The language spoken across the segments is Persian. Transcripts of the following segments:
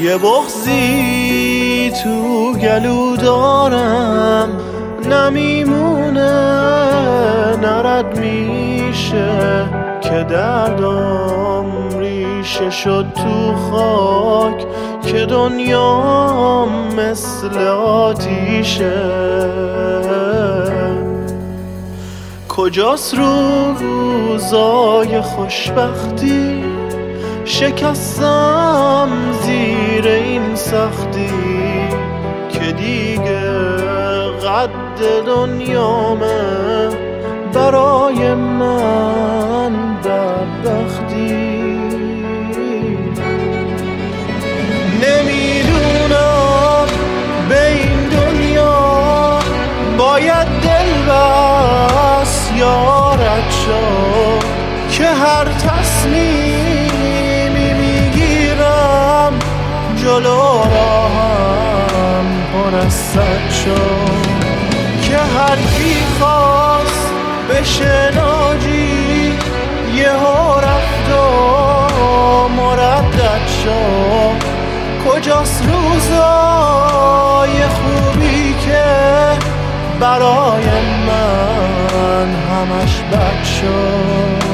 یه بغضی تو گلو دارم نمیمونه نرد میشه که دردم ریشه شد تو خاک که دنیام مثل آتیشه کجاست روزای خوشبختی شکستم زیر این سختی که دیگه قد دنیامه برای من بدبختی نمیدونم به این دنیا باید دل بست یا رد شد که هر تصمیمی میگیرم جلو راهم پر از سد شد که هر کی خواست بشه ناجی یهو رفت و مردد شد کجاست روزای خوبی که برای من همش بد شد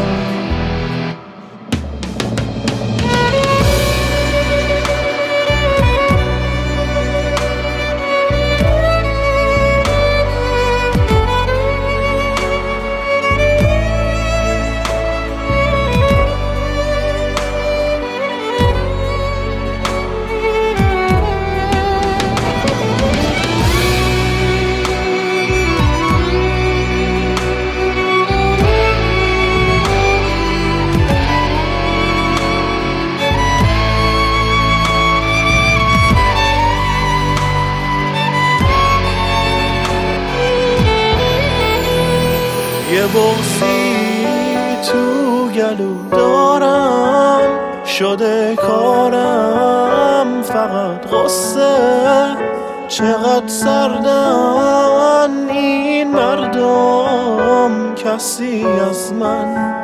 یه بغضی تو گلو دارم شده کارم فقط غصه چقدر سردن این مردم کسی از من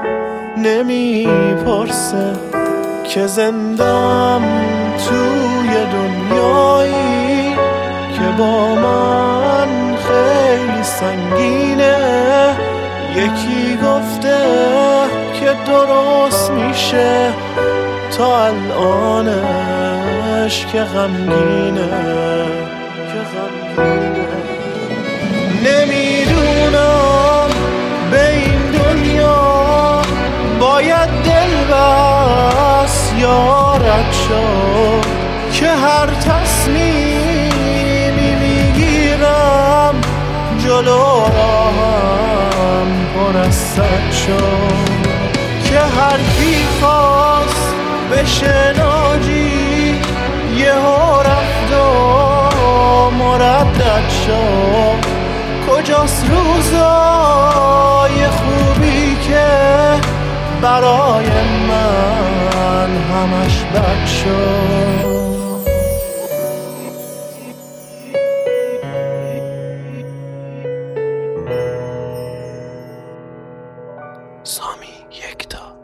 نمیپرسه که زندم توی دنیایی که با من خیلی سنگینه یکی گفته که درست میشه تا الانش که غمگینه نمیدونم به این دنیا باید دل بست یا رد شد که هر تصمیمی میگیرم جلو راهم پر از سد شد که هر کی خواست بشه ناجی یهو رفت و مردد شد کجاست روزای خوبی که برای من همش بد شد سامی یکتا